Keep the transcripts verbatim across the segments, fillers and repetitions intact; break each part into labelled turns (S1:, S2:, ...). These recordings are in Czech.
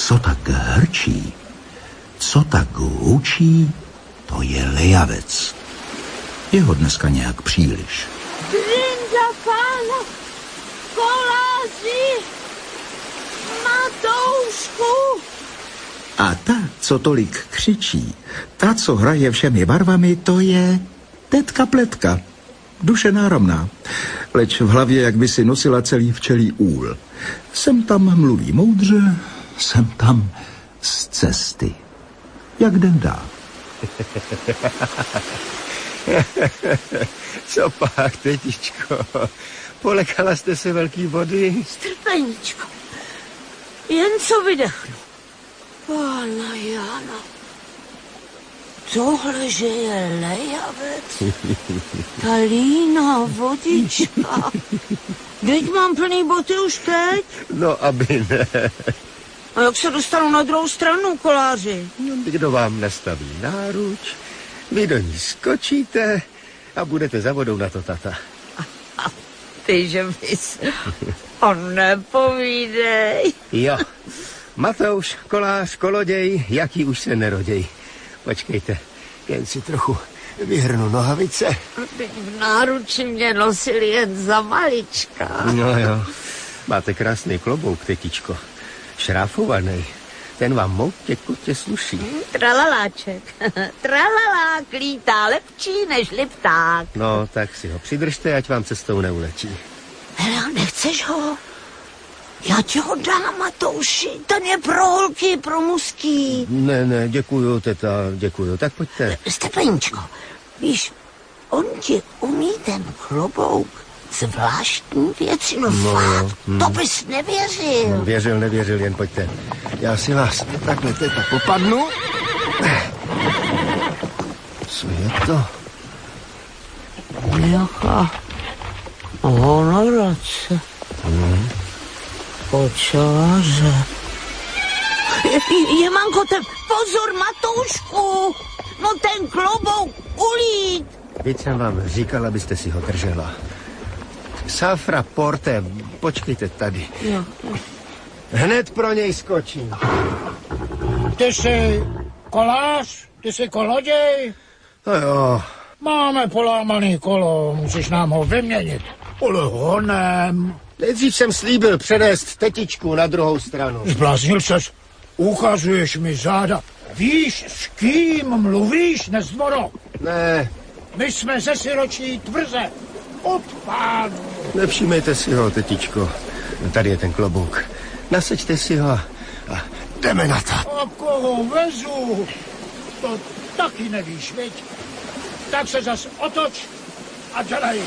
S1: co tak hrčí, co tak hučí, to je lejavec. Je ho dneska nějak příliš.
S2: Brinda pána, koláři, Matoušku.
S1: A ta, co tolik křičí, ta, co hraje všemi barvami, to je tetka Pletka. Duše náramná, leč v hlavě jak by si nosila celý včelí úl. Sem tam mluví moudře, sem tam z cesty. Jak den dá.
S3: Co pak, tetičko? Polekala jste se velký vody?
S2: Strpeníčko, jen co vydechnu. Pána Jana, tohle, že je lejavec, ta líná vodička. Teď mám plný boty už teď.
S3: No, aby ne.
S2: A jak se dostanu na druhou stranu, koláři?
S3: Kdo vám nastaví náruč, vy do ní skočíte a budete za vodou na to tata.
S2: Ty, že bys... O, nepovídej.
S3: Jo. Matouš, kolář, koloděj, jaký už se neroděj. Počkejte, jen si trochu vyhrnu nohavice.
S2: Teď v náruči mě nosili jen za malička.
S3: No jo, máte krásný klobouk, tetičko. Šráfovaný. Ten vám moutě kutě sluší.
S2: Tralaláček. Tralalák lítá lepší než lipták.
S3: No, tak si ho přidržte, ať vám cestou neuletí.
S2: Hele, nechceš ho? Já ti ho dám, Matouši. Ten je pro holky, pro mužský.
S3: Ne, ne, děkuju, teta, děkuju. Tak pojďte.
S2: Stepeníčko, víš, on ti umí ten klobouk zvláštní věci, no, no fakt, hmm. To bys nevěřil.
S3: Věřil, nevěřil, jen pojďte. Já si vás takhle teta popadnu. Co je to?
S2: Jaká honorace.
S3: Hmm.
S2: Kočáře. Je, je mankotem, pozor, Matoušku, no ten klobouk ulít.
S3: Teď jsem vám říkal, abyste si ho držela. Safra porte, počkejte tady.
S2: Jo, jo.
S3: Hned pro něj skočím.
S4: Ty jsi kolář? Ty jsi koloděj?
S3: No jo.
S4: Máme polámaný kolo, musíš nám ho vyměnit. Ale honem.
S3: Nejdřív jsem slíbil přenést tetičku na druhou stranu.
S4: Zbláznil ses? Ukazuješ mi záda. Víš, s kým mluvíš, nezmoro?
S3: Ne.
S4: My jsme ze Siročí tvrze. Od pánu.
S3: Nevšímejte si ho, tetičko. Tady je ten klobouk. Nasaďte si ho a jdeme na to.
S4: A koho vezu? To taky nevíš, viď? Tak se zas otoč a dělej.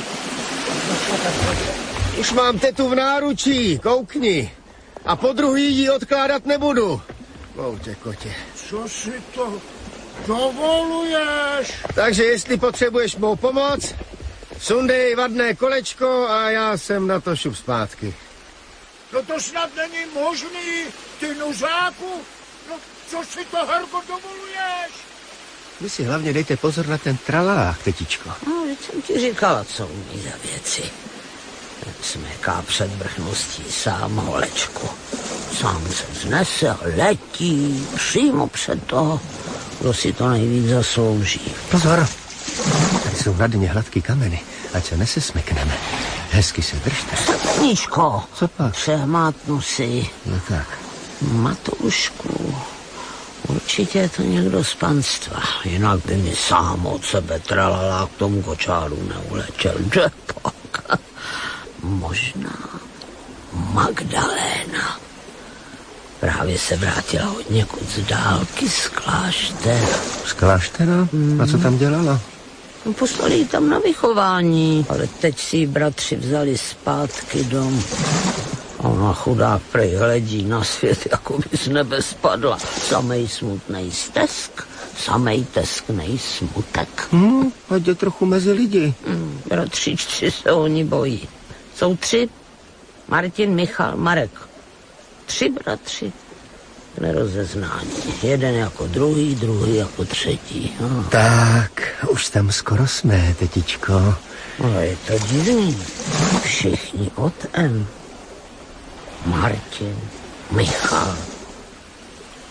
S3: Už mám tetu v náručí, koukni. A po druhý ji odkládat nebudu. Moutě kotě.
S4: Co si to dovoluješ?
S3: Takže jestli potřebuješ mou pomoc, sundej vadné kolečko a já jsem na to šup zpátky.
S4: No to snad není možný, ty nuzáku. No co si to, Herko, dovoluješ?
S3: Vy si hlavně dejte pozor na ten tralalák, tetičko.
S2: No, teď jsem ti říkala, co umí za věci. Smeká před vrchností sám holečku. Sám se vznese a letí přímo před toho, kdo si to nejvíc zaslouží.
S3: Pozor, tady jsou na dně hladký kameny, ať se nesesmekneme. Hezky se držte.
S2: Stepníčko,
S3: co pak?
S2: Přehmátnu si.
S3: No tak.
S2: Matoušku, určitě je to někdo z panstva, jinak by mi sám od sebe tralala k tomu kočáru neuletěl. Že pak? Možná Magdaléna. Právě se vrátila od někud z dálky z kláštera.
S3: Z kláštera? Hmm. A co tam dělala?
S2: No, poslali ji tam na vychování, ale teď si ji bratři vzali zpátky dom. Ona chudák prej hledí na svět, jako by z nebe spadla. Samej smutnej stesk, samej tesknej smutek.
S3: Hmm, ať je trochu mezi lidi.
S2: Hmm, bratřičci se oni bojí. Jsou tři. Martin, Michal, Marek. Tři bratři. Nerozeznání. Jeden jako druhý, druhý jako třetí. No.
S3: Tak, už tam skoro jsme, tetičko.
S2: Ale je to divný. Všichni od M. Martin, Michal.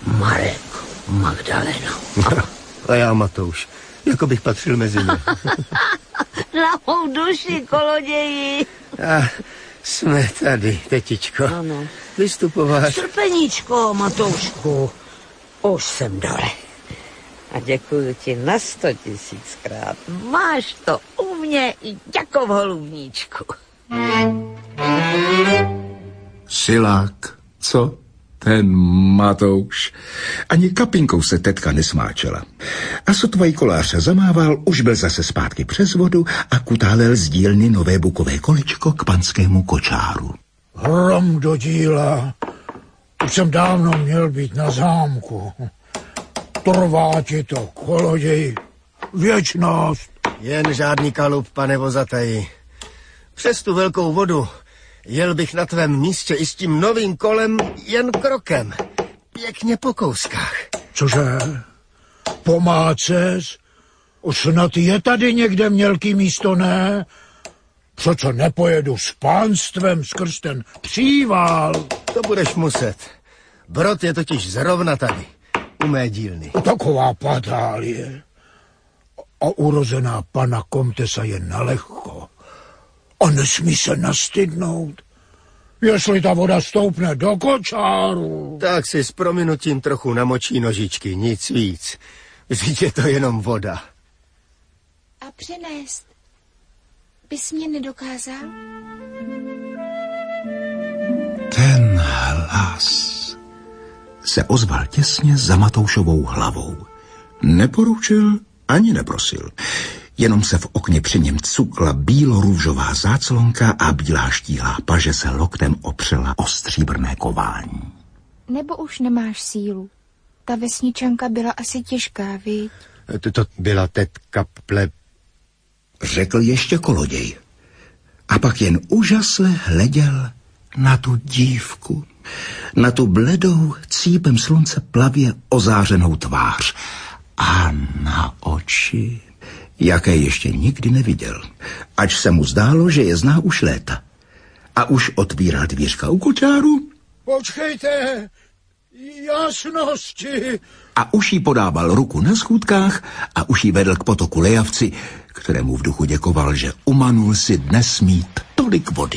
S2: Marek, Magdalena.
S3: A já Matouš, jako bych patřil mezi ně.
S2: Na mou duši, koloději.
S3: A jsme tady, tetičko.
S2: Ano.
S3: Vystupovat.
S2: Strpeníčko, Matoušku. Už jsem dole. A děkuji ti na sto tisíckrát. Máš to u mě i jako v holubníčku.
S1: Silák, co? Ten Matouš. Ani kapinkou se tetka nesmáčela. A sotva kolář zamával, už byl zase zpátky přes vodu a kutálel z dílny nové bukové kolečko k panskému kočáru.
S4: Hrom do díla. Už jsem dávno měl být na zámku. Trvá ti to, koloděj. Věčnost.
S3: Jen žádný kalup, pane vozataji. Přes tu velkou vodu jel bych na tvém místě i s tím novým kolem jen krokem. Pěkně po kouskách.
S4: Cože? Pomáces? Snad je tady někde mělký místo, ne? Přece nepojedu s pánstvem skrz ten příval.
S3: To budeš muset. Brod je totiž zrovna tady, u mé dílny.
S4: Taková patálie. A urozená pana komtesa je nalehko. A nesmí se nastydnout. Jestli ta voda stoupne do kočáru.
S3: Tak si s prominutím trochu namočí nožičky, nic víc. Vždyť je to jenom voda.
S5: A přenést bys mě nedokázal?
S1: Ten hlas se ozval těsně za Matoušovou hlavou. Neporučil ani neprosil. Jenom se v okně při něm cukla bílorůžová záclonka a bílá štíhlá paže se loktem opřela o stříbrné kování.
S5: Nebo už nemáš sílu? Ta vesničanka byla asi těžká, viď?
S3: To, to byla tetka ple...
S1: Řekl ještě koloděj. A pak jen úžasle hleděl na tu dívku. Na tu bledou, cípem slunce plavě ozářenou tvář. A na oči, jaké ještě nikdy neviděl. Ač se mu zdálo, že je zná už léta. A už otvíral dvířka u kočáru.
S4: Počkejte, jasnosti.
S1: A už jí podával ruku na schůdkách a už jí vedl k potoku Lejavci, kterému v duchu děkoval, že umanul si dnes mít tolik vody.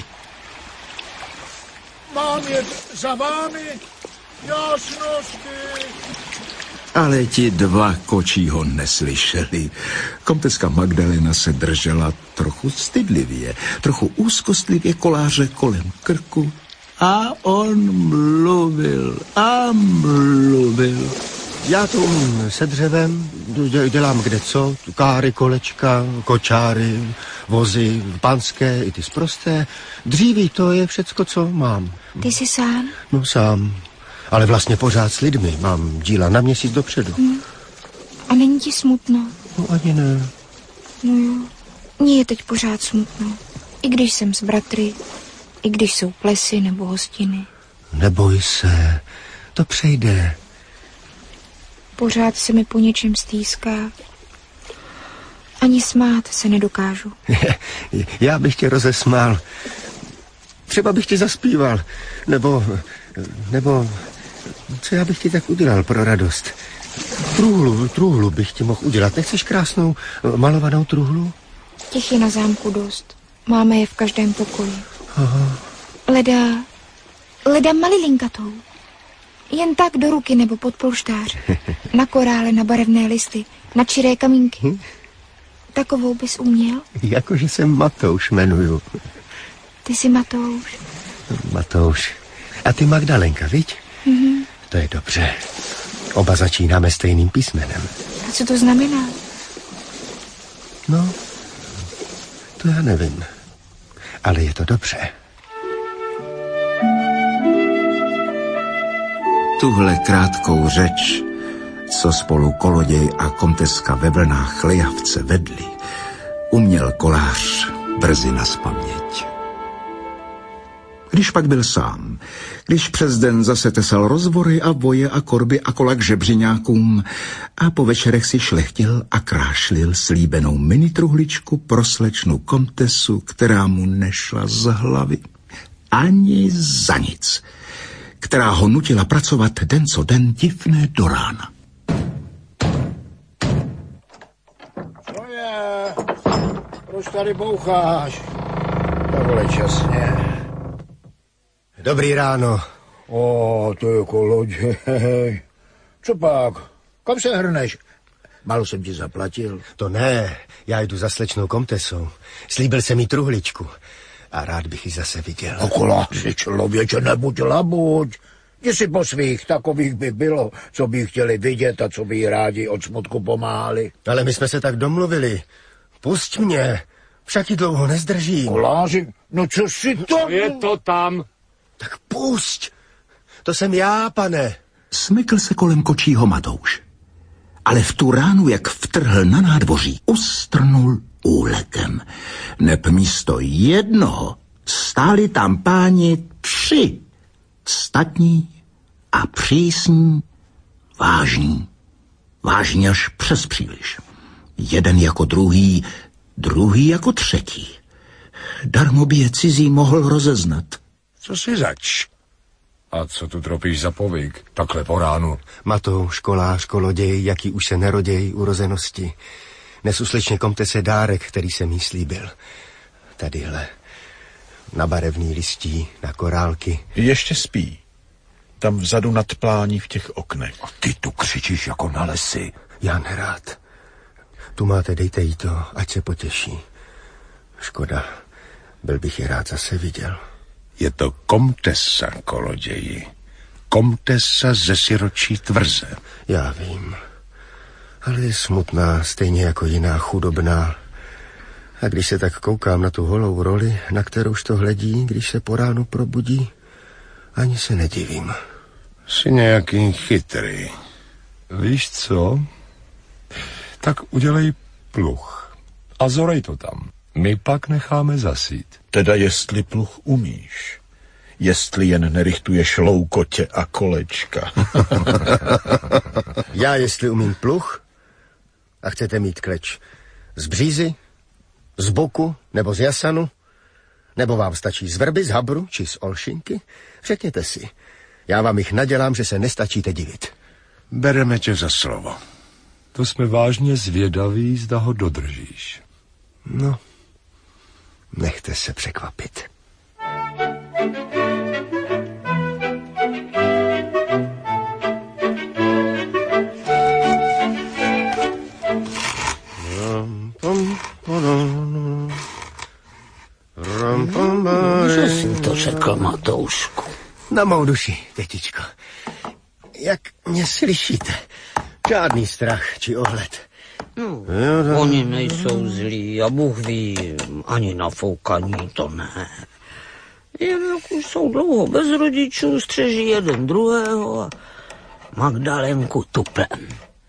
S4: Mám jet za vámi, jasnosti.
S1: Ale ti dva kočí ho neslyšeli. Komteska Magdalena se držela trochu stydlivě, trochu úzkostlivě koláře kolem krku. A on mluvil a mluvil.
S3: Já to umím se dřevem, dělám kde co, káry, kolečka, kočáry, vozy, pánské i ty sprosté. Dříví to je všecko, co mám.
S5: Ty jsi sám?
S3: No sám, ale vlastně pořád s lidmi, mám díla na měsíc dopředu.
S5: Hmm. A není ti smutno?
S3: No ani ne.
S5: No jo, mně je teď pořád smutno, i když jsem s bratry, i když jsou plesy nebo hostiny.
S3: Neboj se, to přejde.
S5: Pořád se mi po něčem stýská. Ani smát se nedokážu.
S3: Já bych tě rozesmál. Třeba bych ti zaspíval. Nebo, nebo, co já bych ti tak udělal pro radost? Truhlu, truhlu bych ti mohl udělat. Nechceš krásnou malovanou truhlu?
S5: Těch je na zámku dost. Máme je v každém pokoji.
S3: Aha.
S5: Leda, leda malilinkatou. Jen tak do ruky nebo pod polštář. Na korále, na barevné listy, na čiré kamínky. Hm? Takovou bys uměl?
S3: Jakože se Matouš jmenuju.
S5: Ty jsi Matouš.
S3: Matouš. A ty Magdalenka, viď?
S5: Mhm.
S3: To je dobře. Oba začínáme stejným písmenem.
S5: A co to znamená?
S3: No, to já nevím. Ale je to dobře.
S1: Tuhle krátkou řeč, co spolu koloděj a komteska ve vlnách Lejavce vedli, uměl kolář brzy nazpaměť. Když pak byl sám, když přes den zase tesal rozvory a voje a korby a kola k žebřiňákům a po večerech si šlechtil a krášlil slíbenou minitruhličku pro slečnu komtesu, která mu nešla z hlavy ani za nic. která ho nutila pracovat den co den divné do rána.
S4: Co je? Proč tady boucháš? Tak vole časně.
S3: Dobrý ráno.
S4: O, to je koloděj. Co pak? Kam se hrneš? Málo jsem ti zaplatil.
S3: To ne, já jdu za slečnou komtesou. Slíbil jsem jí truhličku a rád bych ji zase viděl.
S4: Okoláři, člověče, nebuď labuď. Jestli po svých takových by bylo, co by chtěli vidět a co by jí rádi od smutku pomáhali.
S3: Ale my jsme se tak domluvili. Pusť mě, však ji dlouho nezdržím.
S4: Koláři, no co si to...
S6: Co je to tam?
S3: Tak pusť, to jsem já, pane.
S1: Smykl se kolem kočího Matouš. Ale v tu ránu, jak vtrhl na nádvoří, ustrnul úlekem. Neb místo jednoho stáli tam páni tři. Statní a přísní, vážní. Vážní až přes příliš. Jeden jako druhý, druhý jako třetí. Darmo by je cizí mohl rozeznat.
S4: Co si zač?
S6: A co tu tropíš za povyk, takhle po ránu?
S3: Matouš, kolář, koloděj, jaký už se neroděj urozenosti. Nesu slečně komtese dárek, který jsem jí slíbil. Tadyhle. Na barevný listí, na korálky.
S7: Ještě spí. Tam vzadu nad plání v těch oknech.
S4: A ty tu křičíš jako na lesy.
S3: Já nerád. Tu máte, dejte jí to, ať se potěší. Škoda, byl bych ji rád zase viděl.
S8: Je to komtesa, koloději. Komtesa ze Siročí tvrze.
S3: Já vím. Ale je smutná, stejně jako jiná chudobná. A když se tak koukám na tu holou roli, na kterouž to hledí, když se po ránu probudí, ani se nedivím.
S8: Jsi nějaký chytrý.
S6: Víš co? Tak udělej pluh a zorej to tam. My pak necháme zasít.
S7: Teda jestli pluh umíš. Jestli jen nerichtuješ loukotě a kolečka.
S3: Já jestli umím pluh a chcete mít kleč z břízy, z boku nebo z jasanu, nebo vám stačí z vrby, z habru či z olšinky, řekněte si. Já vám jich nadělám, že se nestačíte divit.
S8: Bereme tě za slovo.
S6: To jsme vážně zvědaví, zda ho dodržíš.
S3: No, nechte se překvapit.
S2: Že jsi to řekl, Matoušku?
S3: Na mou duši, tetičko. Jak mě slyšíte? Žádný strach či ohled.
S2: No, oni nejsou zlí a Bůh ví, ani nafoukaní to ne. Jen jak už jsou dlouho bez rodičů, střeží jeden druhého a Magdalenku tuplem.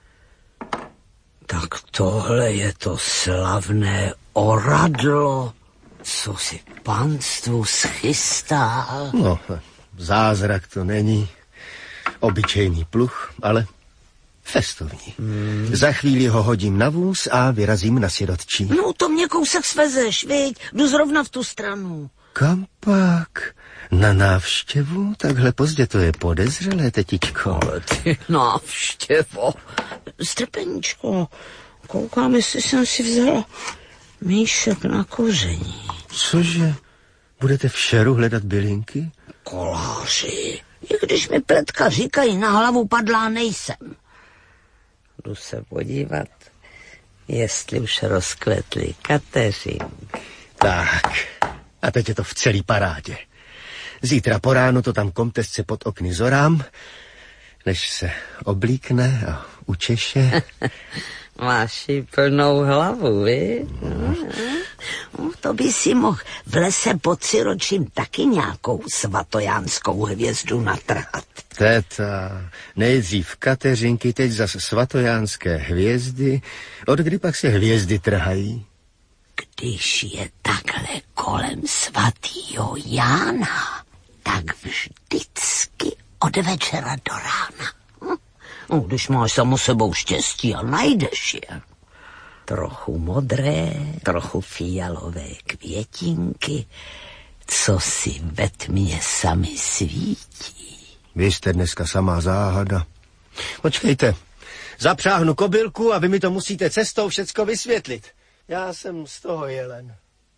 S2: Tak tohle je to slavné oradlo, co si panstvu schystal.
S3: No, zázrak to není. Obyčejný pluh, ale festovní. Hmm. Za chvíli ho hodím na vůz a vyrazím na sirotčí.
S2: No to mě kousek svezeš, viď? Jdu zrovna v tu stranu.
S3: Kam pak? Na návštěvu? Takhle pozdě to je podezřelé, tetičko.
S2: Ale ty návštěvo. Strpeníčko, koukám, jestli jsem si vzala míšek na koření.
S3: Cože? Budete v šeru hledat bylinky?
S2: Koláři, i když mi pletka říkají, na hlavu padlá nejsem. Jdu se podívat, jestli už rozkvetly kateřinky.
S3: Tak, a teď je to v celý parádě. Zítra po ránu to tam komtesce pod okny zorám, než se oblíkne a učeše.
S2: Máš jí plnou hlavu, vi? No, to by si mohl v lese pod Siročím taky nějakou svatojánskou hvězdu natrhat.
S3: Teta, nejdřív kateřinky, teď zas svatojánské hvězdy. Od kdy pak se hvězdy trhají?
S2: Když je takhle kolem svatýho Jána, tak vždycky od večera do rána. Hm? No, když máš samo sebou štěstí a najdeš je. Trochu modré, trochu fialové květinky, co si ve tmě sami svítí.
S3: Vy jste dneska samá záhada. Počkejte, zapřáhnu kobylku a vy mi to musíte cestou všecko vysvětlit. Já jsem z toho jelen.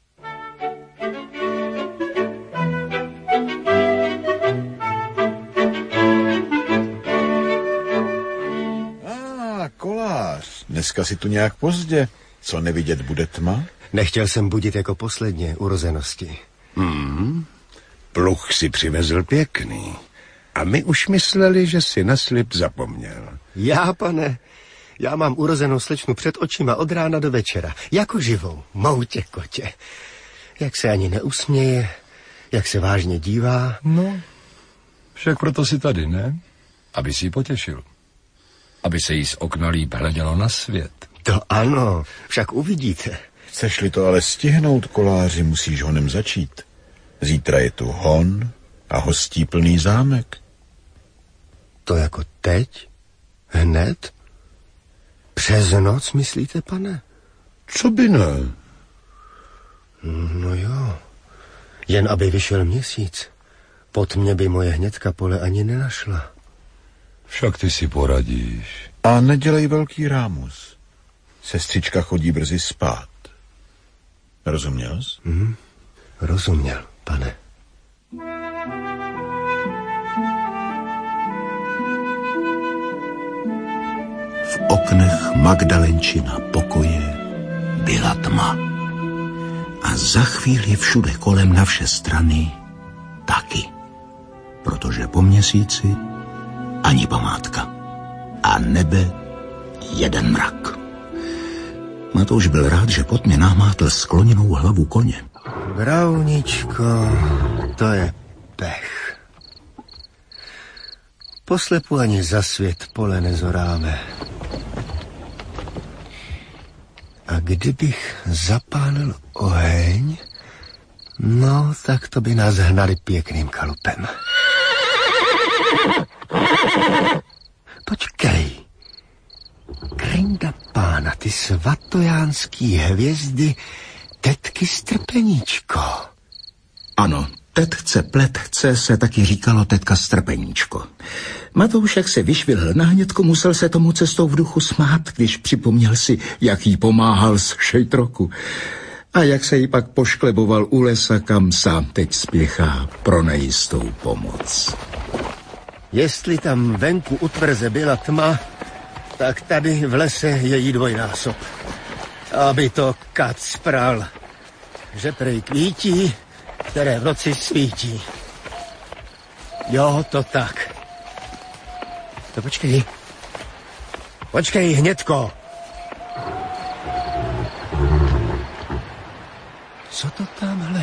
S7: Ah, kolář. Dneska si tu nějak pozdě. Co nevidět bude tma?
S3: Nechtěl jsem budit jako posledně urozenosti.
S8: Hmm. Pluch si přivezl pěkný. A my už mysleli, že si na slib zapomněl.
S3: Já, pane, já mám urozenou slečnu před očima od rána do večera. Jako živou, moutě kotě. Jak se ani neusměje, jak se vážně dívá.
S6: No, však proto si tady, ne? Aby si ji potěšil. Aby se jí z okna líp hledělo na svět.
S3: To ano, však uvidíte.
S7: Chceš-li to ale stihnout, koláři, musíš honem začít. Zítra je tu hon a hostí plný zámek.
S3: To jako teď? Hned? Přes noc, myslíte, pane?
S7: Co by ne?
S3: No jo, jen aby vyšel měsíc. Pod mě by moje hnědka pole ani nenašla.
S6: Však ty si poradíš.
S7: A nedělej velký rámus. Sestřička chodí brzy spát. Rozuměl jsi?
S3: Hmm, rozuměl, pane.
S1: V oknech Magdalenčina pokoje byla tma. A za chvíli všude kolem na vše strany taky. Protože po měsíci ani památka. A nebe jeden mrak. Matouš byl rád, že pod mě námátl skloněnou hlavu koně.
S3: Brauničko, to je pech. Poslepu ani za svět pole nezoráme. A kdybych zapálil oheň, no, tak to by nás hnali pěkným kalupem. Počkej. Krejnda pána, ty svatojánský hvězdy, tetky Strpeníčko.
S1: Ano, tetce Pletce se taky říkalo tetka Strpeníčko. Matoušek se vyšvihl na hnědku, musel se tomu cestou v duchu smát, když připomněl si, jak jí pomáhal z šejtroku. A jak se jí pak poškleboval u lesa, kam sám teď spěchá pro nejistou pomoc.
S3: Jestli tam venku u tvrze byla tma, tak tady v lese je jí dvojnásob. Aby to kat spral, že prej kvítí, které v noci svítí. Jo, to tak. To počkej. Počkej, hnědko. Co to tamhle?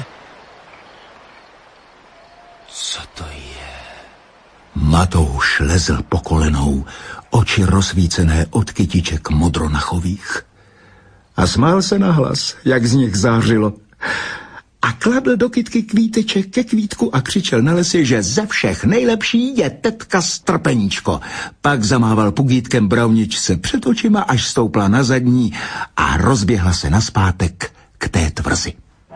S3: Co to je?
S1: Matouš lezl po kolenou, oči rozsvícené od kytiček modronachových. A smál se nahlas, jak z nich zářilo. A kladl do kytky kvíteček ke kvítku a křičel na lesi, že ze všech nejlepší je tetka Strpeníčko. Pak zamával pugítkem brauničce před očima, až stoupla na zadní a rozběhla se nazpátek k té tvrzi.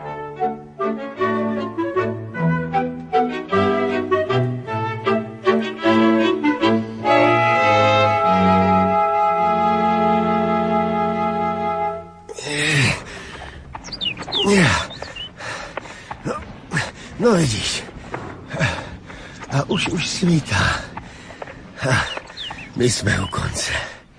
S3: No vidíš, a už už svítá. A my jsme u konce.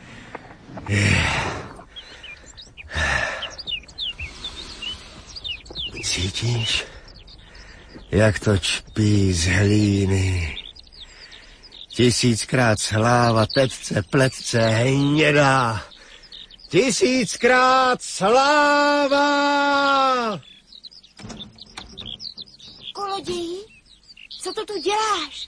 S3: Cítíš, jak to čpí z hlíny? Tisíckrát sláva tetce Pletce hnědá. Tisíckrát sláva!
S5: Koloději, co to tu děláš?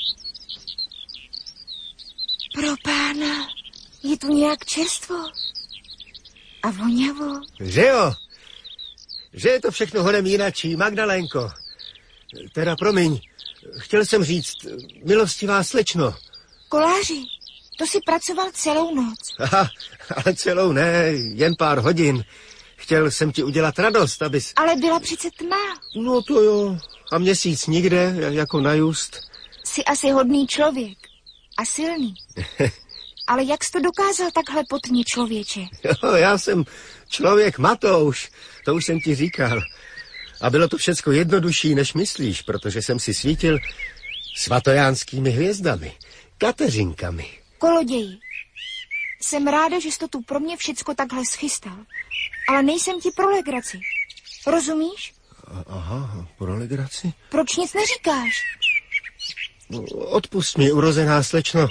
S5: Pro pána, je tu nějak čerstvo a voňavo.
S3: Že jo? Že je to všechno honem jinačí, Magdalénko. Teda promiň, chtěl jsem říct, milostivá slečno.
S5: Koláři, to si pracoval celou noc.
S3: Aha, ale celou ne, jen pár hodin. Chtěl jsem ti udělat radost, abys...
S5: Ale byla přece tma.
S3: No to jo, a měsíc nikde, jako na just.
S5: Jsi asi hodný člověk a silný. Ale jak jsi to dokázal takhle potně, člověče?
S3: Jo, já jsem člověk Matouš, to už jsem ti říkal. A bylo to všecko jednodušší, než myslíš, protože jsem si svítil svatojánskými hvězdami, kateřinkami.
S5: Koloději, jsem ráda, že jsi to tu pro mě všecko takhle schystal. Ale nejsem ti pro legraci. Rozumíš?
S3: Aha, pro legraci?
S5: Proč nic neříkáš?
S3: Odpust mi, urozená slečno.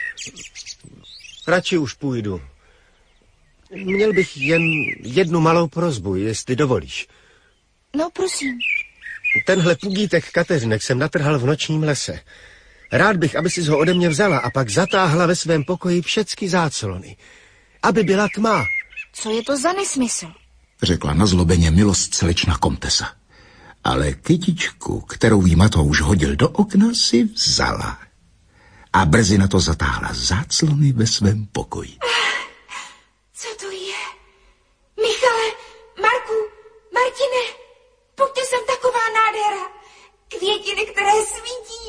S3: Radši už půjdu. Měl bych jen jednu malou prosbu, jestli dovolíš.
S5: No, prosím.
S3: Tenhle pugítek kateřinek jsem natrhal v nočním lese. Rád bych, aby si ho ode mě vzala a pak zatáhla ve svém pokoji všechny záclony. Aby byla tma.
S5: Co je to za nesmysl?
S1: Řekla nazlobeně milost slečna komtesa. Ale kytičku, kterou jí Matouš hodil do okna, si vzala. A brzy na to zatáhla záclony ve svém pokoji.
S5: Co to je? Michale, Marku, Martine, pojďte sem, taková nádhera. Květiny, které svítí.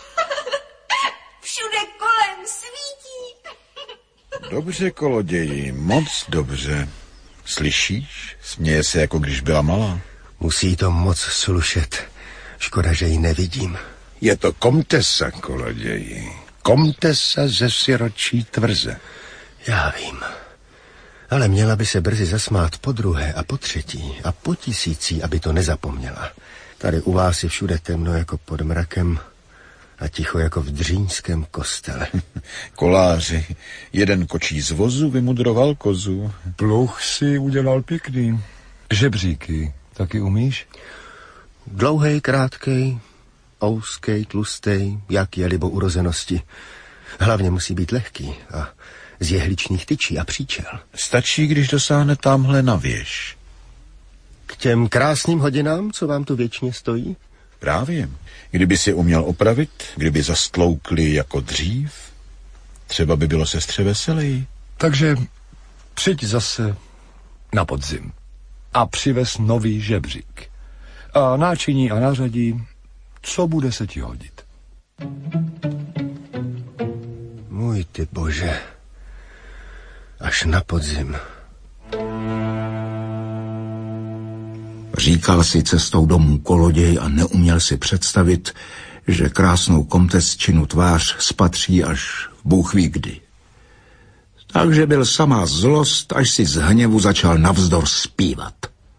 S5: Všude kolem svítí.
S7: Dobře, koloději, moc dobře. Slyšíš? Směje se, jako když byla malá.
S3: Musí to moc slušet. Škoda, že ji nevidím.
S8: Je to komtesa, koloději. Komtesa ze siročí tvrze.
S3: Já vím. Ale měla by se brzy zasmát po druhé a po třetí a po tisící, aby to nezapomněla. Tady u vás je všude temno jako pod mrakem a ticho jako v dříňském kostele.
S7: Koláři, jeden kočí z vozu vymudroval kozu.
S6: Pluh si udělal pěkný. Žebříky taky umíš?
S3: Dlouhej, krátkej, ouskej, tlustej, jak je libo urozenosti. Hlavně musí být lehký a z jehličných tyčí a příčel.
S7: Stačí, když dosáhne tamhle na věž.
S3: K těm krásným hodinám, co vám tu věčně stojí?
S7: Právě. Kdyby si uměl opravit, kdyby zastloukli jako dřív, třeba by bylo sestře veselý.
S6: Takže přijď zase na podzim a přivez nový žebřík. A náčiní a nářadí, co bude se ti hodit.
S3: Můj ty bože, až na podzim.
S1: Říkal si cestou domů koloděj a neuměl si představit, že krásnou komtesčinu tvář spatří až Bůh ví kdy. Takže byl samá zlost, až si z hněvu začal navzdor zpívat.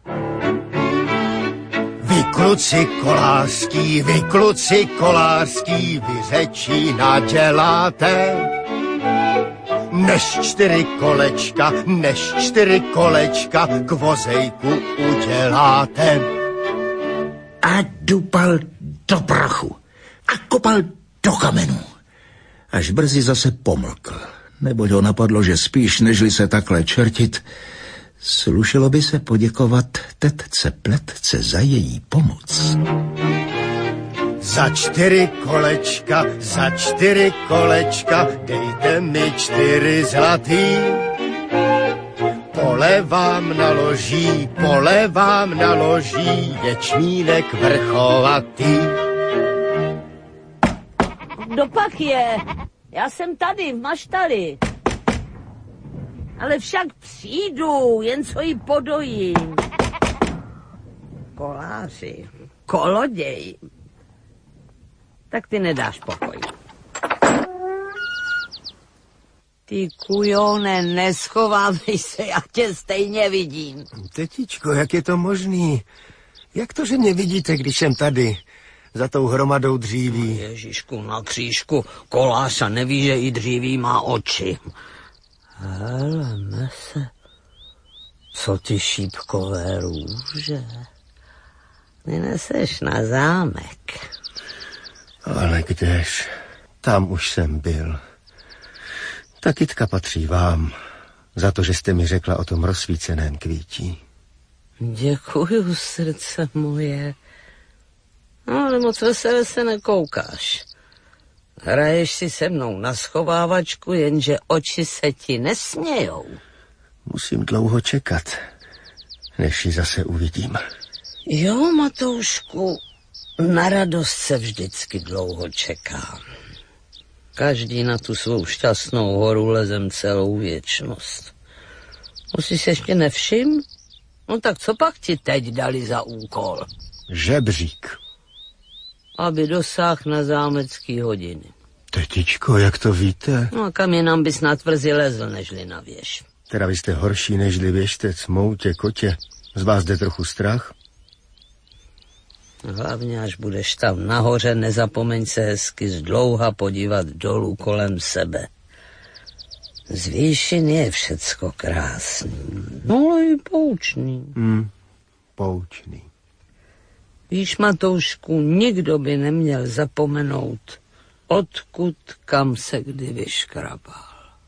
S3: Vy kluci kolářský, vy kluci kolářský, vy řečí naděláte. Než čtyři kolečka, než čtyři kolečka k vozejku uděláte.
S1: A dupal do prachu a kopal do kamenu. Až brzy zase pomlkl, neboť ho napadlo, že spíš nežli se takhle čertit, slušelo by se poděkovat tetce Pletce za její pomoc.
S3: Za čtyři kolečka, za čtyři kolečka, dejte mi čtyři zlatý. Pole vám naloží, pole vám naloží, ječmínek vrchovatý.
S2: Kdo pak je? Já jsem tady, v maštali. Ale však přijdu, jen co jí podojím. Koláři, koloděj. Tak ty nedáš pokoj. Ty kujone, neschovávej se, já tě stejně vidím.
S3: Tetičko, jak je to možný? Jak to, že mě vidíte, když jsem tady, za tou hromadou dříví?
S2: Ježišku na křížku, kolář a neví, že i dříví má oči. Hele, se, co ty šípkové růže? Ty neseš na zámek.
S3: Ale kdež, tam už jsem byl. Ta kytka patří vám, za to, že jste mi řekla o tom rozsvíceném kvítí.
S2: Děkuju, srdce moje. No, ale moc veselé se nekoukáš. Hraješ si se mnou na schovávačku, jenže oči se ti nesmějou.
S3: Musím dlouho čekat, než ji zase uvidím.
S2: Jo, Matoušku, Na radost se vždycky dlouho čeká. Každý na tu svou šťastnou horu lezem celou věčnost. No jsi se ještě nevšim? No tak co pak ti teď dali za úkol?
S3: Žebřík.
S2: Aby dosáhl na zámecký hodiny.
S3: Tetičko, jak to víte?
S2: No a kam jinam bys na tvrzi lezl, nežli na věž.
S3: Teda vy jste horší nežli věštec, moutě, kotě. Z vás jde trochu strach?
S2: Hlavně, až budeš tam nahoře, nezapomeň se hezky zdlouha podívat dolů kolem sebe. Z výšin je všecko krásný, no ale i poučný.
S3: Hmm, poučný.
S2: Víš, Matoušku, nikdo by neměl zapomenout, odkud kam se kdy vyškrabal.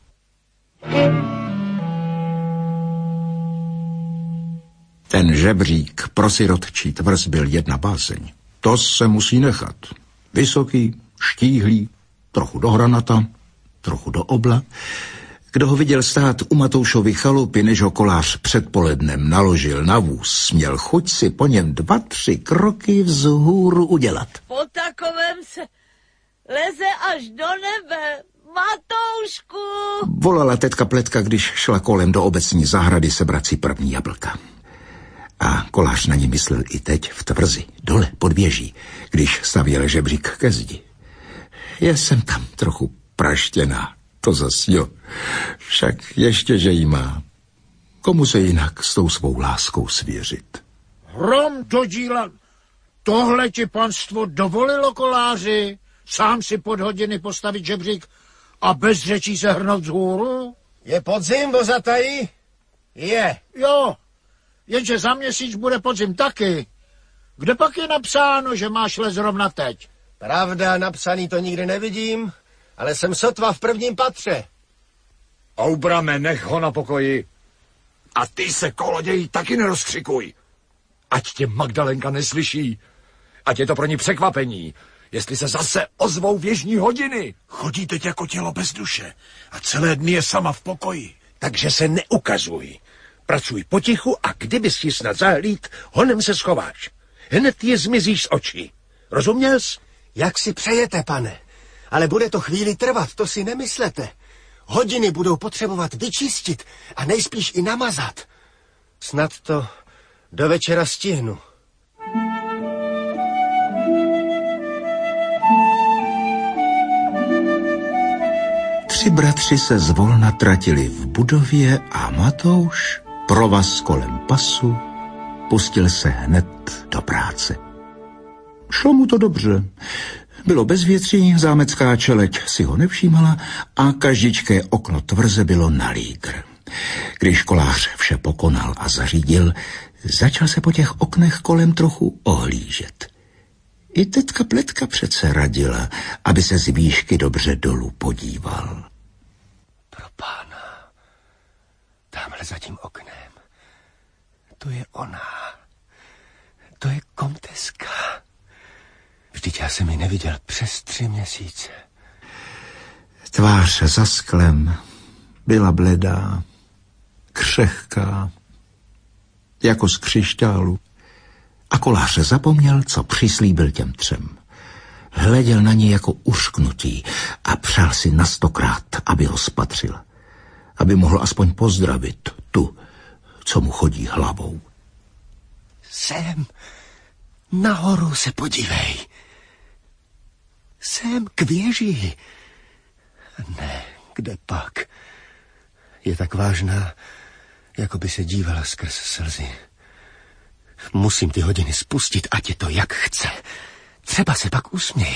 S1: Ten žebřík pro sirotčí tvrz byl jedna báseň. To se musí nechat. Vysoký, štíhlý, trochu do hranata, trochu do obla. Kdo ho viděl stát u Matoušovy chalupy, než ho kolář předpolednem naložil na vůz, měl chuť si po něm dva, tři kroky vzhůru udělat.
S2: Po takovém se leze až do nebe, Matoušku!
S1: Volala tetka Pletka, když šla kolem do obecní zahrady sebrat si první jablka. A kolář na ní myslel i teď v tvrzi, dole pod věží, když stavěl žebřík ke zdi. Já jsem tam trochu praštěná, to zas jo. Však ještě, že jí má. Komu se jinak s tou svou láskou svěřit?
S4: Hrom do díla. Tohle ti panstvo dovolilo, koláři? Sám si pod hodiny postavit žebřík a bez řečí se hrnout vzhůru?
S3: Je podzim, vozatají? Je.
S4: Jo, jenže za měsíc bude podzim taky. Kde pak je napsáno, že máš les zrovna teď?
S3: Pravda, napsaný to nikdy nevidím, ale jsem sotva v prvním patře.
S6: Oubrame, nech ho na pokoji. A ty se, koloděj, taky nerozkřikuj. Ať tě Magdalenka neslyší. Ať je to pro ní překvapení, jestli se zase ozvou věžní hodiny.
S9: Chodí teď jako tělo bez duše a celé dny je sama v pokoji.
S8: Takže se neukazuj. Pracuj potichu a kdybys ti snad zahlíd, honem se schováš. Hned je zmizíš z očí. Rozuměl jsi?
S3: Jak si přejete, pane. Ale bude to chvíli trvat, to si nemyslete. Hodiny budou potřebovat vyčistit a nejspíš i namazat. Snad to do večera stihnu.
S1: Tři bratři se zvolna tratili v budově a Matouš, provaz kolem pasu, pustil se hned do práce. Šlo mu to dobře. Bylo bezvětří, zámecká čeleď si ho nevšímala a každičké okno tvrze bylo na lígr. Když kolář vše pokonal a zařídil, začal se po těch oknech kolem trochu ohlížet. I tetka Pletka přece radila, aby se z výšky dobře dolů podíval.
S3: Pro pána, tamhle za tím oknem, to je ona, to je komteska. Vždyť já jsem ji neviděl přes tři měsíce.
S1: Tvář za sklem byla bledá, křehká, jako z křišťálu. A kolář zapomněl, co přislíbil těm třem. Hleděl na ní jako uřknutý a přál si na stokrát, aby ho spatřil. Aby mohl aspoň pozdravit tu, co mu chodí hlavou.
S3: Sem, nahoru se podívej. Sem k věži. Ne, kde pak? Je tak vážná, jako by se dívala skrz slzy. Musím ty hodiny spustit, ať je to jak chce. Třeba se pak usměje.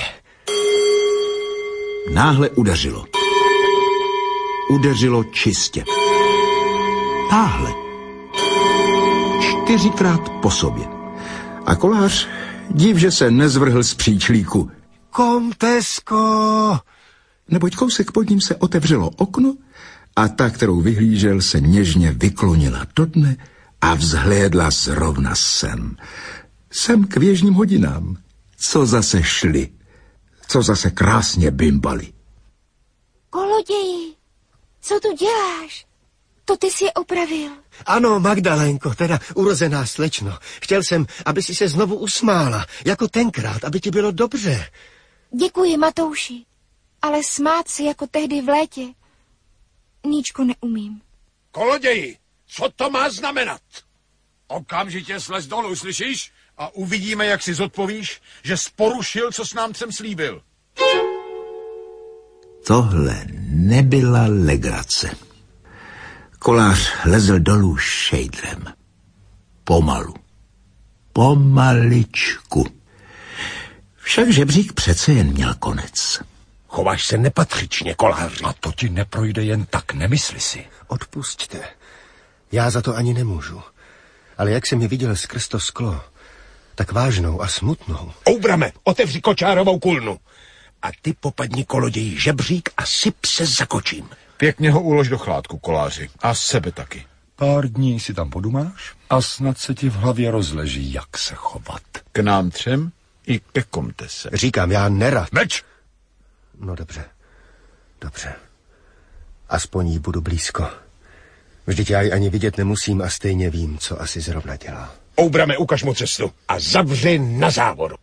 S1: Náhle udeřilo. Udeřilo čistě. Táhle. Čtyřikrát po sobě. A kolář div, že se nezvrhl z příčlíku.
S3: Komtesko!
S1: Neboť kousek pod ním se otevřelo okno a ta, kterou vyhlížel, se něžně vyklonila do dne a vzhlédla zrovna sem. Sem k věžním hodinám. Co zase šli. Co zase krásně bimbali.
S5: Koloději, co tu děláš? To ty jsi je opravil.
S3: Ano, Magdalénko, teda urozená slečno. Chtěl jsem, aby si se znovu usmála, jako tenkrát, aby ti bylo dobře.
S5: Děkuji, Matouši, ale smát se jako tehdy v létě, Níčko, neumím.
S8: Koloději, co to má znamenat?
S6: Okamžitě slez dolů, slyšíš?
S9: A uvidíme, jak si zodpovíš, že jsi porušil, co s nám třem slíbil.
S1: Tohle nebyla legrace. Kolář lezl dolů šejdrem. Pomalu. Pomaličku. Však žebřík přece jen měl konec.
S8: Chováš se nepatřičně, koláři.
S6: A to ti neprojde jen tak, nemysli si.
S3: Odpusťte. Já za to ani nemůžu. Ale jak jsem ji viděl skrz to sklo, tak vážnou a smutnou.
S8: Oubrame, otevři kočárovou kulnu. A ty popadni koloději žebřík a syp se za kočím.
S9: Pěkně ho ulož do chládku, koláři. A sebe taky.
S6: Pár dní si tam podumáš a snad se ti v hlavě rozleží, jak se chovat.
S7: K nám třem i ke komtese.
S3: Říkám, já nerad.
S6: Meč!
S3: No dobře, dobře. Aspoň jí budu blízko. Vždyť já ji ani vidět nemusím a stejně vím, co asi zrovna dělá.
S8: Oubrame, ukaž mu cestu a zavři na závodu.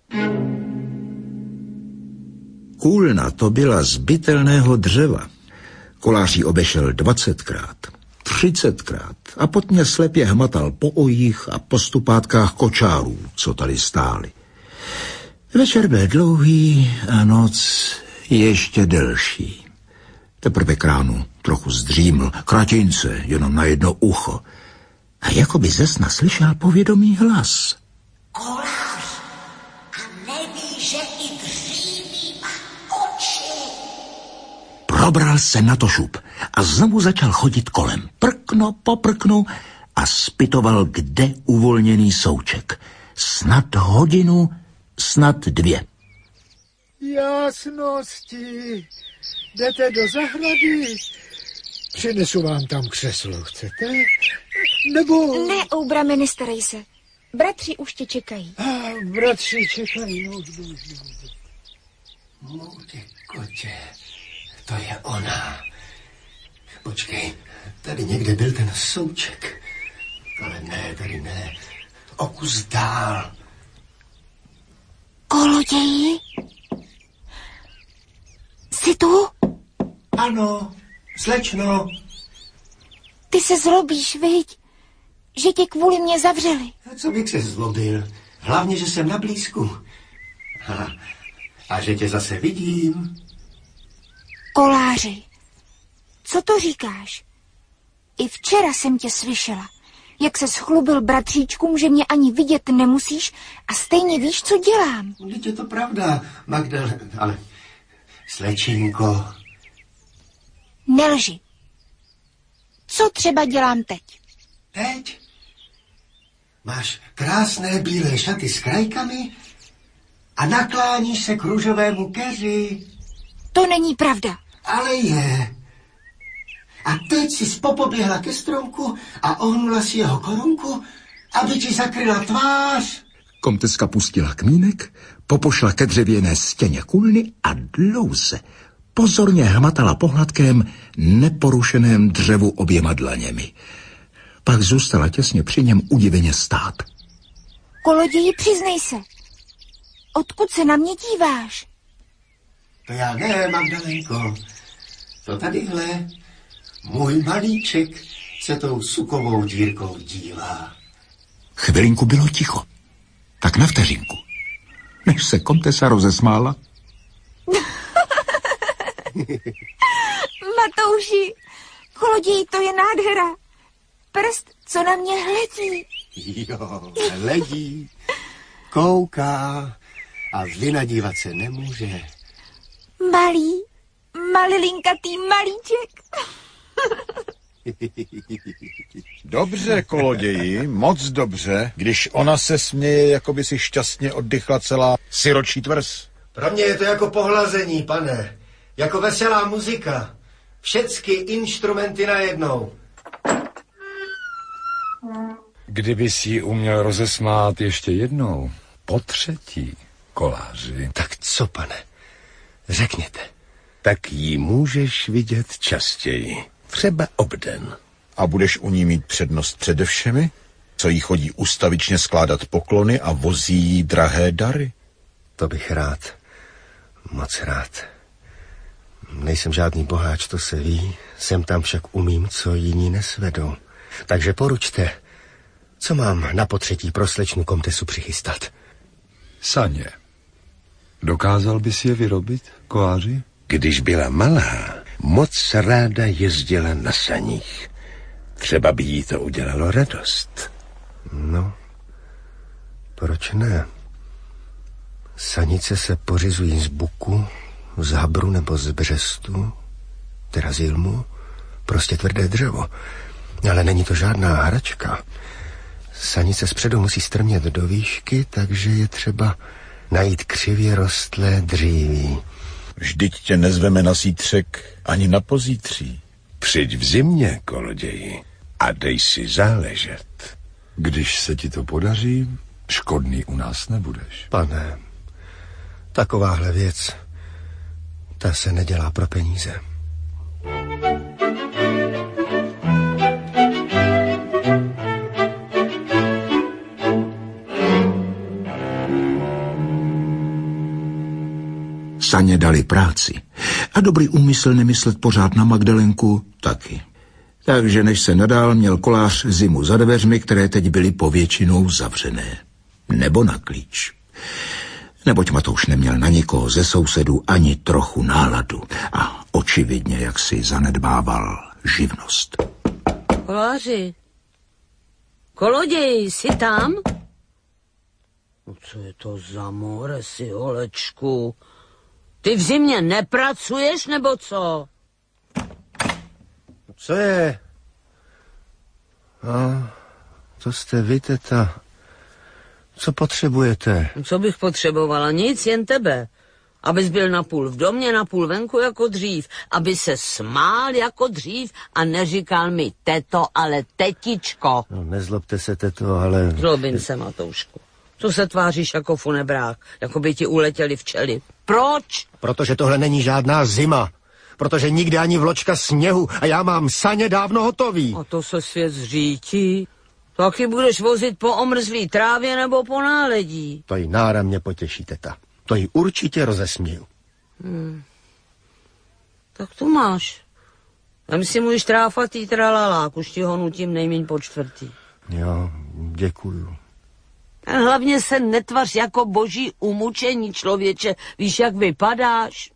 S1: Kůlna to byla z bytelného dřeva. Kolář ji obešel dvacetkrát, třicetkrát a potně slepě hmatal po ojích a po stupátkách kočárů, co tady stály. Večer byl dlouhý a noc ještě delší. Teprve k ránu trochu zdříml, kratince, jenom na jedno ucho. A jako by ze sna slyšel povědomý hlas.
S2: Kolář, a neví, že i dříví má oči.
S1: Probral se na to šup a znovu začal chodit kolem. Prkno po prknu a zpytoval, kde uvolněný souček. Snad hodinu, snad dvě.
S4: Jasnosti, jdete do zahrady. Přinesu vám tam křeslo, chcete? Nebo...
S5: Ne, Oubrame, nestarej se. Bratři už tě čekají.
S4: A, bratři čekají, no, no, no.
S3: Moutě kotě, to je ona. Počkej, tady někde byl ten souček. Ale ne, tady ne. O kus dál.
S5: Koloději? Jsi tu?
S3: Ano, slečno.
S5: Ty se zlobíš, viď? Že tě kvůli mě zavřeli.
S3: A co bych se zlobil? Hlavně, že jsem na blízku. A, a že tě zase vidím.
S5: Koláři, co to říkáš? I včera jsem tě slyšela, jak se schlubil bratříčkům, že mě ani vidět nemusíš a stejně víš, co dělám.
S3: Vždyť je to pravda, Magdal, ale slečinko.
S5: Nelži. Co třeba dělám teď?
S3: Teď? Máš krásné bílé šaty s krajkami a nakláníš se k růžovému keři.
S5: To není pravda.
S3: Ale je. A teď si spopoběhla ke stromku a ohnula si jeho korunku, aby ti zakryla tvář.
S1: Komteska pustila kmínek, popošla ke dřevěné stěně kulny a dlouze, pozorně hmatala po hladkém, neporušeném dřevu oběma dlaněmi. Pak zůstala těsně při něm udiveně stát.
S5: Koloději, přiznej se. Odkud se na mě díváš?
S3: To já ne, Magdalenko. To tadyhle. Můj malíček se tou sukovou dírkou dívá.
S1: Chvilinku bylo ticho. Tak na vteřinku. Než se komtesa rozesmála.
S5: Matouši, Koloději, to je nádhera. Prst, co na mě hledí.
S3: Jo, hledí, kouká a vynadívat se nemůže.
S5: Malý, malilinkatý malíček.
S7: Dobře, koloději, moc dobře, když ona se směje, jako by si šťastně oddychla celá syročí tvrz.
S3: Pro mě je to jako pohlazení, pane. Jako veselá muzika. Všecky instrumenty najednou.
S6: Kdyby si ji uměl rozesmát ještě jednou, po třetí, koláři.
S3: Tak co, pane? Řekněte.
S8: Tak ji můžeš vidět častěji. Třeba obden.
S7: A budeš u ní mít přednost přede všemi, co jí chodí ustavičně skládat poklony a vozí jí drahé dary?
S3: To bych rád. Moc rád. Nejsem žádný boháč, to se ví. Sem tam však umím, co jiní nesvedou. Takže poručte, co mám na potřetí pro slečnu komtesu přichystat?
S6: Saně. Dokázal bys je vyrobit, koláři?
S8: Když byla malá, moc ráda jezdila na saních. Třeba by jí to udělalo radost.
S3: No, proč ne? Sanice se pořizují z buku, z habru nebo z břestu, teda z jilmu, prostě tvrdé dřevo. Ale není to žádná hračka. Sanice zpředu musí strmět do výšky, takže je třeba najít křivě rostlé dříví.
S7: Vždyť tě nezveme na zítřek ani na pozítří.
S8: Přijď v zimě, koloději, a dej si záležet.
S6: Když se ti to podaří, škodný u nás nebudeš.
S3: Pane, takováhle věc, ta se nedělá pro peníze.
S1: Saně dali práci a dobrý úmysl nemyslet pořád na Magdalenku taky. Takže než se nadál, měl kolář zimu za dveřmi, které teď byly povětšinou zavřené. Nebo na klíč. Neboť Matouš neměl na nikoho ze sousedů ani trochu náladu a očividně jaksi zanedbával živnost.
S2: Koláři, koloděj, jsi tam? No co je to za more, si holečku? Ty v zimě nepracuješ, nebo co?
S3: Co je? A co jste vy, teta? Co potřebujete?
S2: Co bych potřebovala? Nic, jen tebe. Abys byl napůl v domě, napůl venku jako dřív. Aby se smál jako dřív a neříkal mi teto, ale tetičko.
S3: No, nezlobte se, teto, ale...
S2: Zlobím se, Matoušku. Co se tváříš jako funebrák? Jako by ti uletěli včely. Proč?
S3: Protože tohle není žádná zima. Protože nikdy ani vločka sněhu a já mám saně dávno hotový.
S2: A to se svět zřítí. Taky budeš vozit po omrzlý trávě nebo po náledí.
S3: To jí náramně potěší, teta. To jí určitě rozesměju.
S2: Hmm. Tak to máš. Vem si můj štráfatý tralalák, už ti ho nutím nejméně po čtvrtý.
S3: Jo, děkuju.
S2: A hlavně se netvař jako boží umučení, člověče. Víš, jak vypadáš?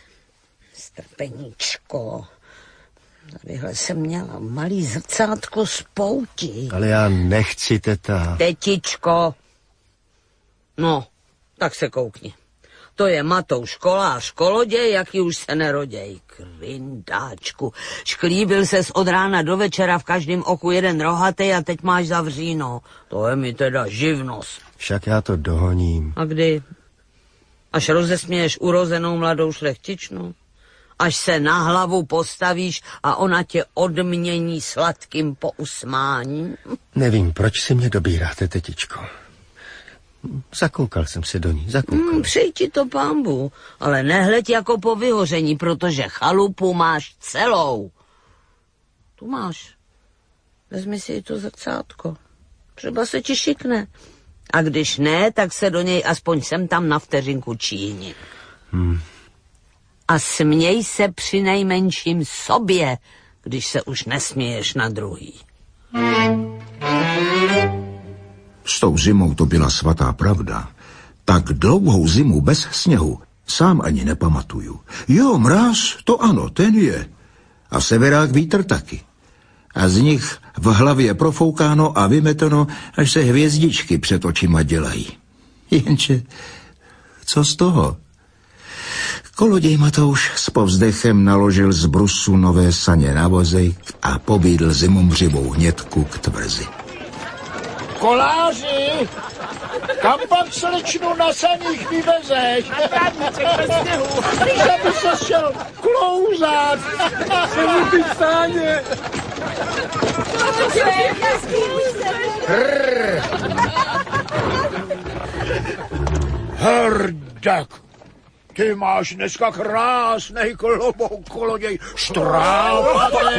S2: Strpeníčko. Tadyhle jsem měla malý zrcátko z pouti.
S3: Ale já nechci, teta.
S2: Tetičko. No, tak se koukni. To je Matouš kolář, koloděj, jaký už se neroděj. Krindáčku. Šklíbil ses od rána do večera, v každém oku jeden rohatej a teď máš zavříno. To je mi teda živnost.
S3: Však já to dohoním.
S2: A kdy? Až rozesměješ urozenou mladou šlechtičnu? Až se na hlavu postavíš a ona tě odmění sladkým pousmáním?
S3: Nevím, proč si mě dobíráte, tetičko. Zakoukal jsem se do ní, zakoukal.
S2: Hmm, přeji ti to, pánbu, ale nehleď jako po vyhoření, protože chalupu máš celou. Tu máš. Vezmi si i to zrcátko. Třeba se ti šikne. A když ne, tak se do něj aspoň sem tam na vteřinku číhni.
S3: Hmm.
S2: A směj se přinejmenším sobě, když se už nesměješ na druhý.
S1: S tou zimou to byla svatá pravda. Tak dlouhou zimu bez sněhu sám ani nepamatuju. Jo, mráz, to ano, ten je. A v severách vítr taky. A z nich v hlavě profoukáno a vymeteno, až se hvězdičky před očima dělají. Jenže, co z toho? Koloděj Matouš s povzdechem naložil z brusu nové saně na vozejk a pobídl zimomřivou hnědku k tvrzi.
S4: Koláři, kam pak slečnu na saních vyvezeš?
S10: Na trávníček bez sněhu.
S4: Aby se šel klouzat.
S10: Chci ty sáně.
S4: Hrdak. Ty máš dneska krásnej klobouk, koloděj. Štrápatý.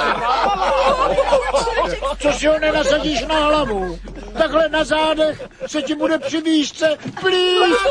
S4: Co si ho nenasadíš na hlavu? Takhle na zádech se ti bude při výšce plíst.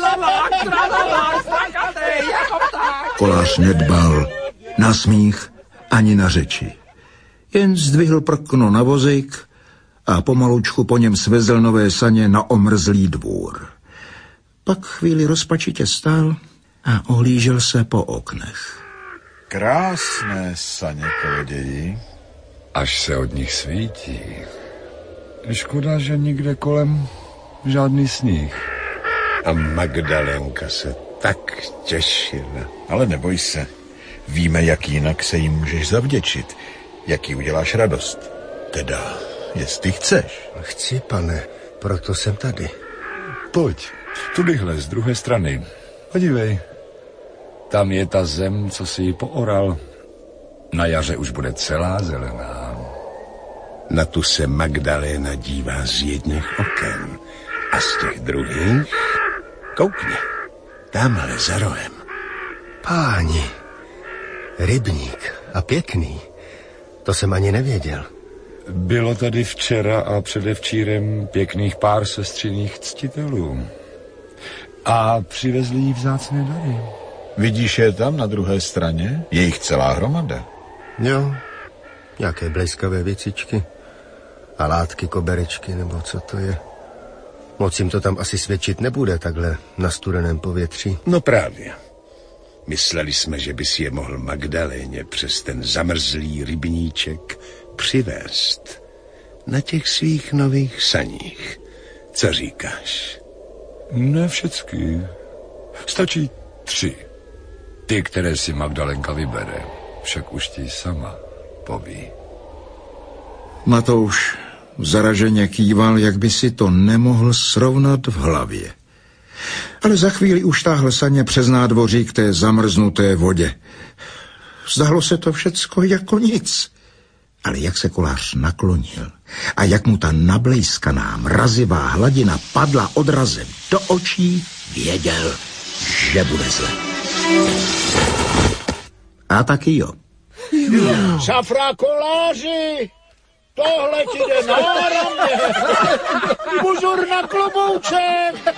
S1: Kolář nedbal na smích ani na řeči. Jen zdvihl prkno na vozík a pomalučku po něm svezl nové saně na omrzlý dvůr. Pak chvíli rozpačitě stál a ohlížel se po oknech.
S7: Krásné saně, koloději.
S6: Až se od nich svítí. Škoda, že nikde kolem žádný sníh.
S8: A Magdalénka se tak těšila.
S7: Ale neboj se. Víme, jak jinak se jí můžeš zavděčit. Jak jí uděláš radost. Teda, jestli chceš.
S3: Chci, pane, proto jsem tady.
S6: Pojď, tudyhle, z druhé strany. Podívej. Tam je ta zem, co si ji pooral. Na jaře už bude celá zelená.
S8: Na tu se Magdaléna dívá z jedných oken. A z těch druhých? Koukni, tamhle za rohem.
S3: Páni, rybník a pěkný. To jsem ani nevěděl.
S6: Bylo tady včera a předevčírem pěkných pár sestřiných ctitelů. A přivezli jí vzácné dary.
S7: Vidíš je tam na druhé straně? Je jich celá hromada.
S3: Jo, nějaké blejskavé věcičky a látky, koberečky, nebo co to je. Moc jim to tam asi svědčit nebude, takhle na studeném povětří.
S8: No právě. Mysleli jsme, že bys je mohl Magdaléně přes ten zamrzlý rybníček přivést na těch svých nových saních. Co říkáš?
S6: Ne všecky. Stačí tři. Ty, které si Magdalenka vybere. Však už ti sama poví.
S1: Matouš zaraženě kýval, jak by si to nemohl srovnat v hlavě. Ale za chvíli už táhl saně přes nádvoří k té zamrznuté vodě. Zdálo se to všecko jako nic. Ale jak se kolář naklonil a jak mu ta nablejskaná mrazivá hladina padla odrazem do očí, věděl, že bude zle. A taky jo.
S4: Safra koláři, tohle ti jde náramně. Pozor na klobouček.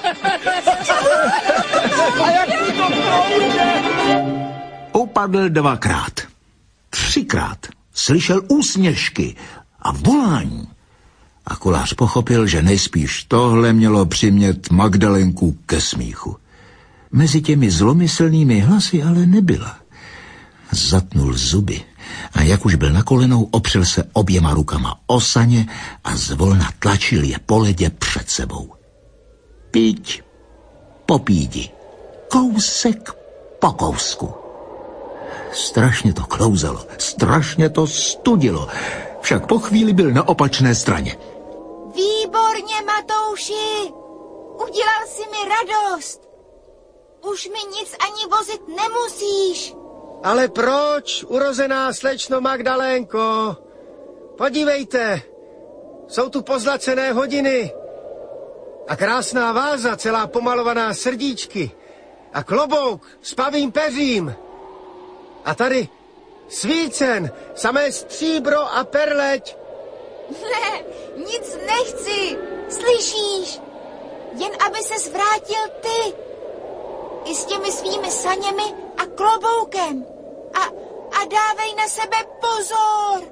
S10: A jak ti to projde?
S1: Upadl dvakrát, třikrát, slyšel úsměšky a volání. A kolář pochopil, že nejspíš tohle mělo přimět Magdalenku ke smíchu. Mezi těmi zlomyslnými hlasy ale nebyla. Zatnul zuby a jak už byl na kolenou, opřel se oběma rukama o saně a zvolna tlačil je po ledě před sebou. Píď po pídi, kousek po kousku. Strašně to klouzalo, strašně to studilo, však po chvíli byl na opačné straně.
S5: Výborně, Matouši! Udělal si mi radost. Už mi nic ani vozit nemusíš.
S3: Ale proč, urozená slečno Magdalénko? Podívejte, jsou tu pozlacené hodiny a krásná váza, celá pomalovaná srdíčky a klobouk s pavým peřím. A tady svícen, samé stříbro a perleť.
S5: Ne, nic nechci, slyšíš? Jen aby ses vrátil ty. I s těmi svými saněmi a kloboukem. A, a dávej na sebe pozor.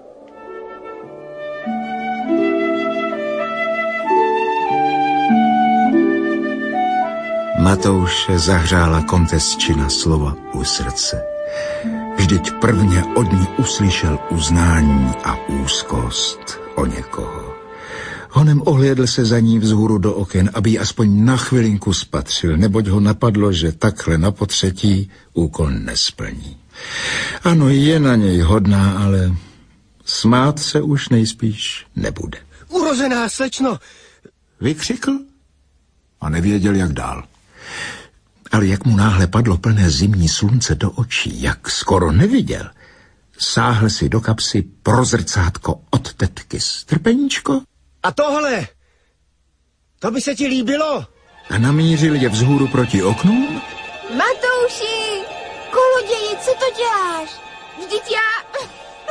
S1: Matouše zahřála kontesčina slova u srdce. Vždyť prvně od ní uslyšel uznání a úzkost o někoho. Honem ohlédl se za ní vzhůru do oken, aby ji aspoň na chvilinku spatřil, neboť ho napadlo, že takhle na potřetí úkol nesplní. Ano, je na něj hodná, ale smát se už nejspíš nebude.
S3: Urozená slečno!
S1: Vykřikl a nevěděl, jak dál. Ale jak mu náhle padlo plné zimní slunce do očí, jak skoro neviděl, sáhl si do kapsy prozrcátko od tetky. Strpeníčko?
S3: A tohle, to by se ti líbilo?
S1: A namířil je vzhůru proti oknům?
S5: Mato! Matouši, koloději, co to děláš? Vždyť já...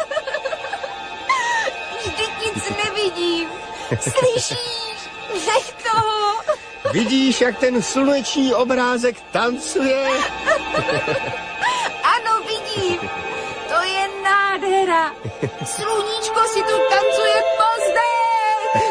S5: Vždyť nic nevidím. Slyšíš? Nech toho.
S3: Vidíš, jak ten sluneční obrázek tancuje?
S5: Ano, vidím. To je nádhera. Sluníčko si tu tancuje po zdech.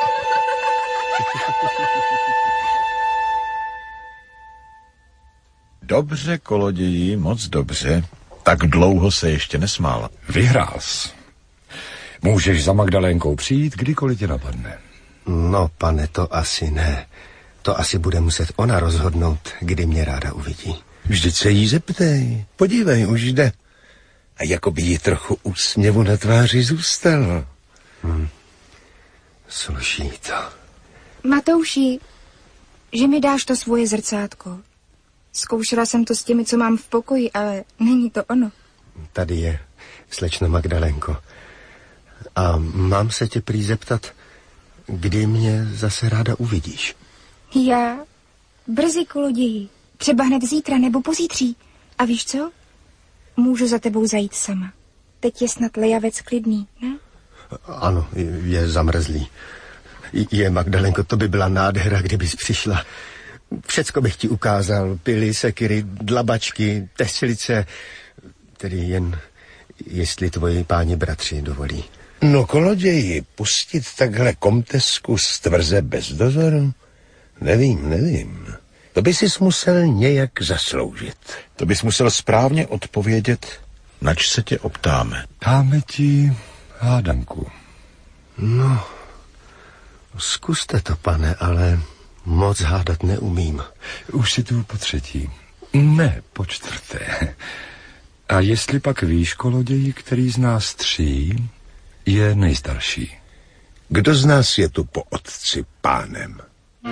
S7: Dobře, koloději, moc dobře. Tak dlouho se ještě nesmál.
S6: Vyhrál jsi. Můžeš za Magdalénkou přijít, kdykoliv tě napadne.
S3: No, pane, to asi ne. To asi bude muset ona rozhodnout, kdy mě ráda uvidí.
S8: Vždyť se jí zeptej. Podívej, už jde. A jako by jí trochu úsměvu na tváři zůstalo.
S3: Hmm. Sluší to.
S5: Matouši, že mi dáš to svoje zrcátko. Zkoušela jsem to s těmi, co mám v pokoji, ale není to ono.
S3: Tady je, slečno Magdalenko. A mám se tě prý zeptat, kdy mě zase ráda uvidíš?
S5: Já? Brzy, koloději. Třeba hned zítra nebo pozítří. A víš co? Můžu za tebou zajít sama. Teď je snad lejavec klidný, ne?
S3: Ano, je zamrzlý. Je, Magdalenko, to by byla nádhera, kdybys přišla. Všecko bych ti ukázal. Pily, sekyry, dlabačky, teslice. Tedy jen, jestli tvoji páni bratři dovolí.
S8: No, koloději, pustit takhle komtesku z tvrze bez dozoru? Nevím, nevím. To by sis musel nějak zasloužit.
S7: To bys musel správně odpovědět, nač se tě optáme.
S6: Dáme ti hádanku.
S3: No, zkuste to, pane, ale moc hádat neumím.
S6: Už si tu po třetí. Ne, po čtvrté. A jestli pak víš, koloději, který z nás tří je nejstarší?
S8: Kdo z nás je tu po otci pánem?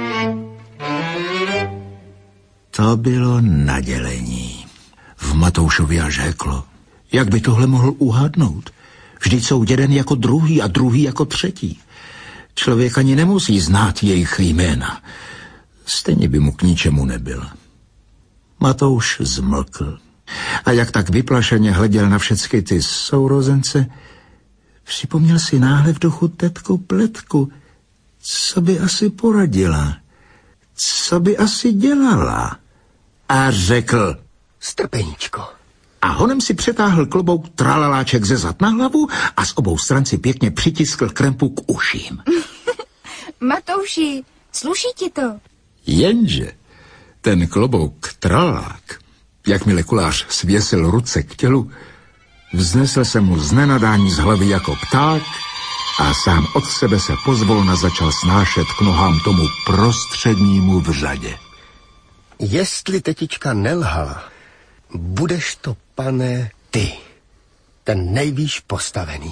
S1: To bylo nadělení. V Matoušovi až řeklo. Jak by tohle mohl uhádnout? Vždyť jsou jeden jako druhý a druhý jako třetí. Člověk ani nemusí znát jejich jména. Stejně by mu k ničemu nebyl. Matouš zmlkl. A jak tak vyplašeně hleděl na všechny ty sourozence, připomněl si náhle v duchu tetku Pletku, co by asi poradila, co by asi dělala. A řekl:
S3: Strpeníčko.
S1: A honem si přetáhl klobouk tralaláček ze zad na hlavu a z obou stran si pěkně přitiskl krempu k uším.
S5: Matouši, sluší ti to?
S1: Jenže ten klobouk tralalák, jakmile kulář svěsil ruce k tělu, vznesl se mu z nenadání z hlavy jako pták a sám od sebe se pozvolna začal snášet k nohám tomu prostřednímu v řadě.
S3: Jestli tetička nelhala, budeš to, pane, ty, ten nejvýš postavený.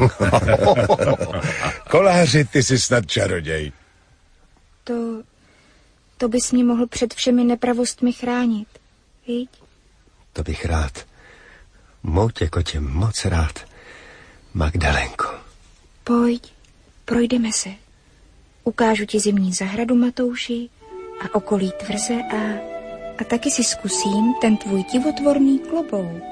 S8: Koláři, ty jsi snad čaroděj.
S5: To, to bys mě mohl před všemi nepravostmi chránit, viď?
S3: To bych rád. Moutě kotě moc rád, Magdalenko.
S5: Pojď, projdeme se. Ukážu ti zimní zahradu, Matouši, a okolí tvrze a, a taky si zkusím ten tvůj divotvorný klobouk.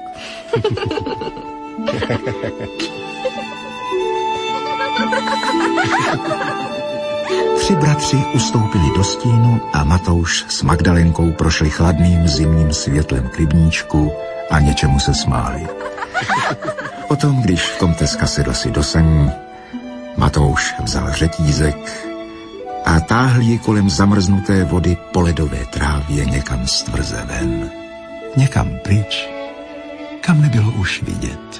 S1: Tři bratři ustoupili do stínu a Matouš s Magdalenkou prošli chladným zimním světlem k rybníčku a něčemu se smáli. Potom, když komteska sedla si do saní, Matouš vzal řetízek a táhl ji kolem zamrznuté vody po ledové trávě někam z tvrze ven. Někam pryč, kam nebylo už vidět.